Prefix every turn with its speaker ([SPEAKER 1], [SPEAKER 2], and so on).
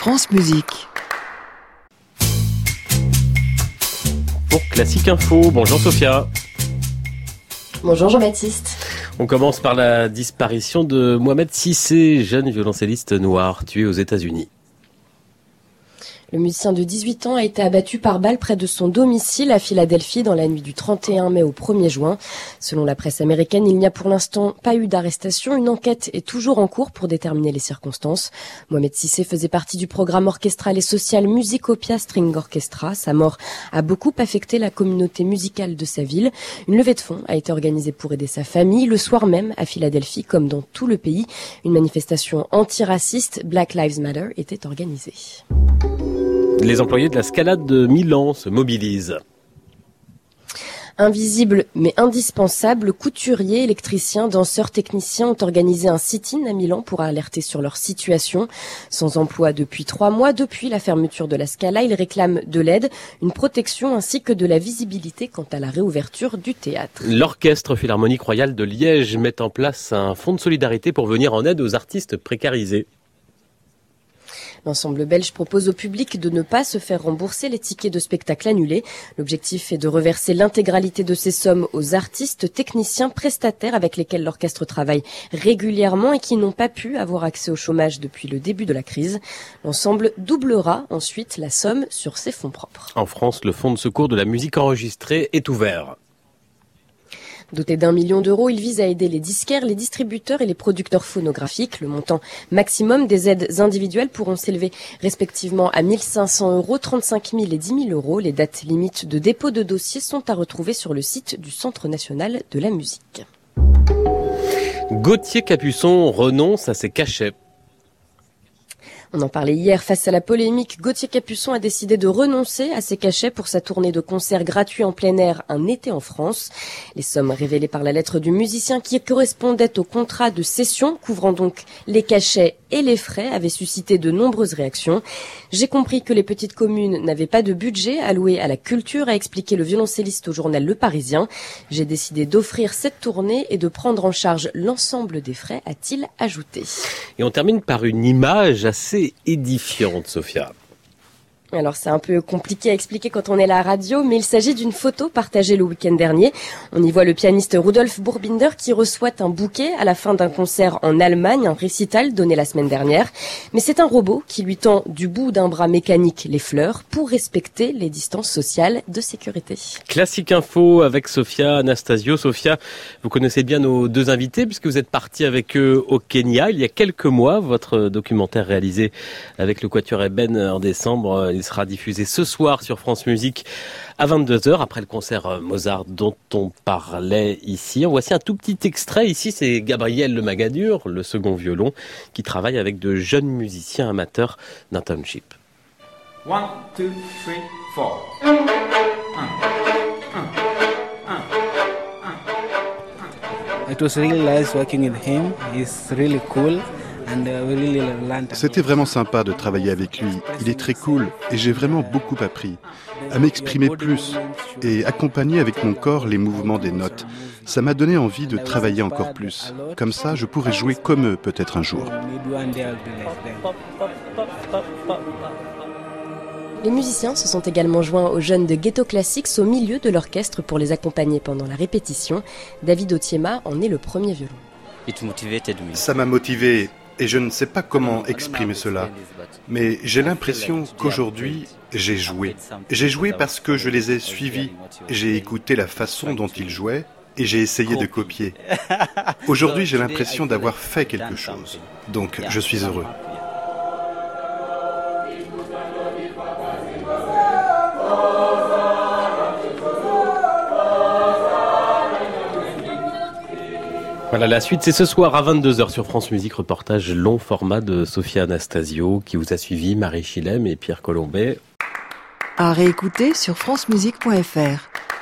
[SPEAKER 1] France Musique.
[SPEAKER 2] Pour Classique Info, bonjour Sophia.
[SPEAKER 3] Bonjour Jean-Baptiste.
[SPEAKER 2] On commence par la disparition de Mohamed Cissé, jeune violoncelliste noir tué aux États-Unis.
[SPEAKER 3] Le musicien de 18 ans a été abattu par balle près de son domicile à Philadelphie dans la nuit du 31 mai au 1er juin. Selon la presse américaine, il n'y a pour l'instant pas eu d'arrestation. Une enquête est toujours en cours pour déterminer les circonstances. Mohamed Cissé faisait partie du programme orchestral et social Musicopia String Orchestra. Sa mort a beaucoup affecté la communauté musicale de sa ville. Une levée de fonds a été organisée pour aider sa famille. Le soir même, à Philadelphie, comme dans tout le pays, une manifestation antiraciste, Black Lives Matter, était organisée.
[SPEAKER 2] Les employés de la Scala de Milan se mobilisent.
[SPEAKER 3] Invisibles mais indispensables, couturiers, électriciens, danseurs, techniciens ont organisé un sit-in à Milan pour alerter sur leur situation. Sans emploi depuis 3 mois, depuis la fermeture de la Scala, ils réclament de l'aide, une protection ainsi que de la visibilité quant à la réouverture du théâtre.
[SPEAKER 2] L'Orchestre Philharmonique Royal de Liège met en place un fonds de solidarité pour venir en aide aux artistes précarisés.
[SPEAKER 3] L'ensemble belge propose au public de ne pas se faire rembourser les tickets de spectacle annulés. L'objectif est de reverser l'intégralité de ces sommes aux artistes, techniciens, prestataires avec lesquels l'orchestre travaille régulièrement et qui n'ont pas pu avoir accès au chômage depuis le début de la crise. L'ensemble doublera ensuite la somme sur ses fonds propres.
[SPEAKER 2] En France, le fonds de secours de la musique enregistrée est ouvert.
[SPEAKER 3] Doté d'1 million d'euros, il vise à aider les disquaires, les distributeurs et les producteurs phonographiques. Le montant maximum des aides individuelles pourront s'élever respectivement à 1 500 euros, 35 000 et 10 000 euros. Les dates limites de dépôt de dossier sont à retrouver sur le site du Centre national de la musique.
[SPEAKER 2] Gauthier Capuçon renonce à ses cachets.
[SPEAKER 3] On en parlait hier, face à la polémique, Gauthier Capuçon a décidé de renoncer à ses cachets pour sa tournée de concerts gratuits en plein air Un été en France. Les sommes révélées par la lettre du musicien qui correspondaient au contrat de cession, couvrant donc les cachets et les frais, avaient suscité de nombreuses réactions. J'ai compris que les petites communes n'avaient pas de budget alloué à la culture, a expliqué le violoncelliste au journal Le Parisien. J'ai décidé d'offrir cette tournée et de prendre en charge l'ensemble des frais, a-t-il ajouté.
[SPEAKER 2] Et on termine par une image assez édifiante, Sophia.
[SPEAKER 3] Alors c'est un peu compliqué à expliquer quand on est à la radio, mais il s'agit d'une photo partagée le week-end dernier. On y voit le pianiste Rudolf Burbinder qui reçoit un bouquet à la fin d'un concert en Allemagne, un récital donné la semaine dernière. Mais c'est un robot qui lui tend du bout d'un bras mécanique les fleurs pour respecter les distances sociales de sécurité.
[SPEAKER 2] Classique Info avec Sophia Anastasio. Sophia, vous connaissez bien nos deux invités puisque vous êtes parti avec eux au Kenya il y a quelques mois. Votre documentaire réalisé avec le Quatuor Eben en décembre, il sera diffusé ce soir sur France Musique à 22h après le concert Mozart dont on parlait ici. En voici un tout petit extrait. Ici, c'est Gabriel Le Magadur, le second violon, qui travaille avec de jeunes musiciens amateurs d'un township.
[SPEAKER 4] 1, 2, 3, 4.
[SPEAKER 5] It was really nice working with him. He's really cool.
[SPEAKER 6] C'était vraiment sympa de travailler avec lui. Il est très cool et j'ai vraiment beaucoup appris à m'exprimer plus et accompagner avec mon corps les mouvements des notes. Ça m'a donné envie de travailler encore plus. Comme ça, je pourrais jouer comme eux peut-être un jour.
[SPEAKER 3] Les musiciens se sont également joints aux jeunes de Ghetto Classics au milieu de l'orchestre pour les accompagner pendant la répétition. David Otiema en est le premier violon.
[SPEAKER 6] Ça m'a motivé. Et je ne sais pas comment exprimer cela, mais j'ai l'impression qu'aujourd'hui, j'ai joué. J'ai joué parce que je les ai suivis. J'ai écouté la façon dont ils jouaient et j'ai essayé de copier. Aujourd'hui, j'ai l'impression d'avoir fait quelque chose. Donc, je suis heureux.
[SPEAKER 2] Voilà, la suite, c'est ce soir à 22h sur France Musique, reportage long format de Sophia Anastasio, qui vous a suivi, Marie Chilem et Pierre Colombet.
[SPEAKER 1] À réécouter sur francemusique.fr.